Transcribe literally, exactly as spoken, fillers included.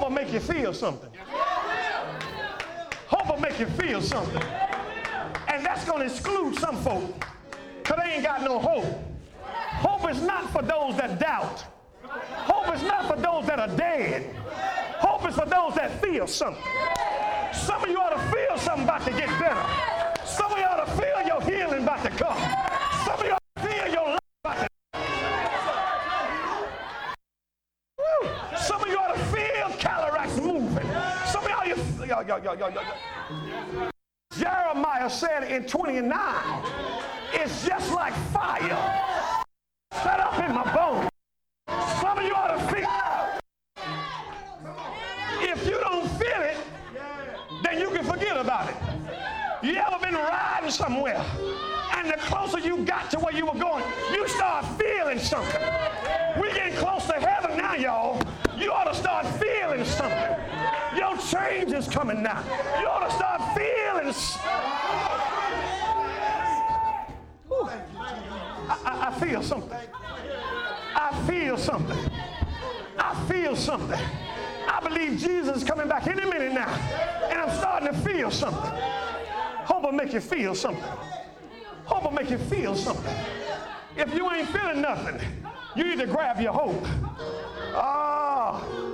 will make you feel something. Hope will make you feel something. And that's going to exclude some folk because they ain't got no hope. Hope is not for those that doubt. Hope is not for those that are dead. Hope is for those that feel something. Some of you ought to feel something about to get better. Some of you ought to feel your healing about to come. Some of you ought to feel your life about to Woo. Some of you ought to feel cataracts moving. Some of y'all, you, y'all, y'all, y'all, y'all, y'all. Jeremiah said in twenty-nine, it's just like fire set up in my bones. Some of you ought to feel. If you don't feel it, then you can forget about it. You ever been riding somewhere, and the closer you got to where you were going, you start feeling something. We're getting close to heaven now, y'all. You ought to start feeling something. Your change is coming now. You ought to start feeling. I, I, I feel something. I feel something. I feel something. I believe Jesus is coming back any minute now, and I'm starting to feel something. Hope will make you feel something. Hope will make you feel something. If you ain't feeling nothing, you need to grab your hope. Ah.